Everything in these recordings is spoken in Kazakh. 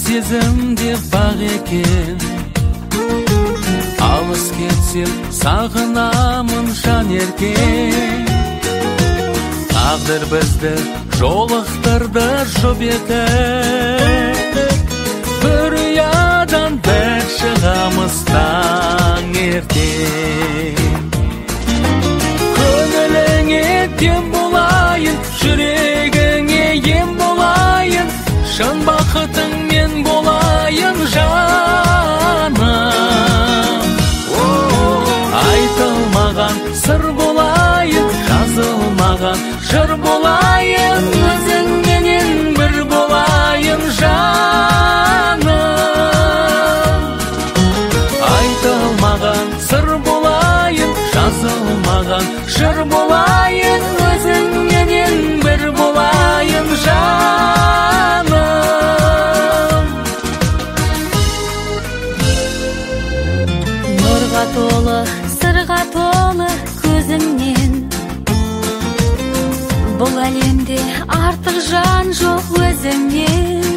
сезім деп бақ екен. Алыс кетсем сағынамын жан еркен. Тағдыр бізді жолықтырды жұп етіп, бір ұядан бір шығамыз таң ертең. Көңіліңе дем болайын, жүрегіңе ем болайын, шын бақытың мен болайын жаным. Айтылмаған сыр болайын, жазылмаған жыр болайын, өзіңменен бір болайын жаным. Айтылмаған сыр болайын, жазылмаған жыр болайын, өзіңменен бір болайын жаным. Нұрға толы, сырға толы көзіңнен, бұл әлемде артық жан жоқ өзіңнен.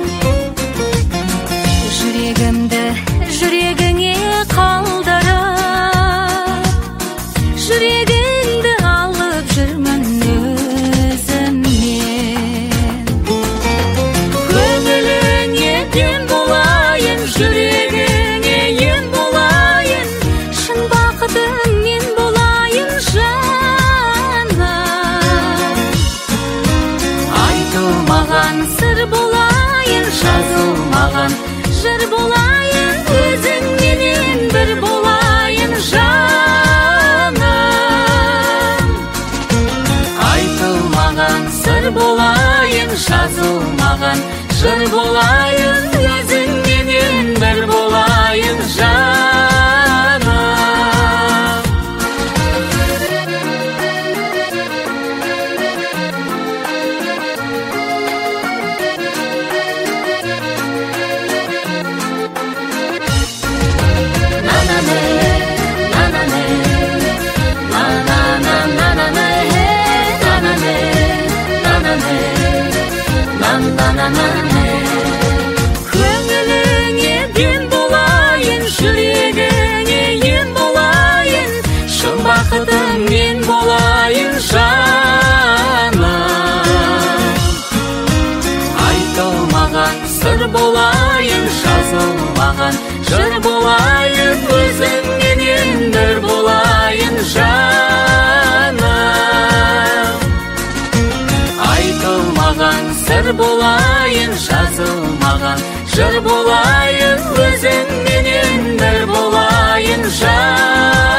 Жүрегімді жүрегіңе қалдырып, жүрегіңді алып жүрмін өзіммен. Көңіліңе дем болайын, жүрегіңе ем болайын, шын бақытың мен болайын жаным. Айтылмаған сыр болайын, жазылмаған жыр болайын, өзіңменен бір болайын жаным. Айтылмаған сыр болайын, жазылмаған жыр болайын, өзіңменен бір болайын жаным. Көңіліңе дем болайын, жүрегіңе ем болайын, шын бақытың мен болайын жаным. Айтылмаған сыр болайын, жазылмаған жыр болайын, өзіңменен бір болайын жаным. Айтылмаған сыр болайын, жазылмаған жыр болайын, өзіңменен бір болайын жаным.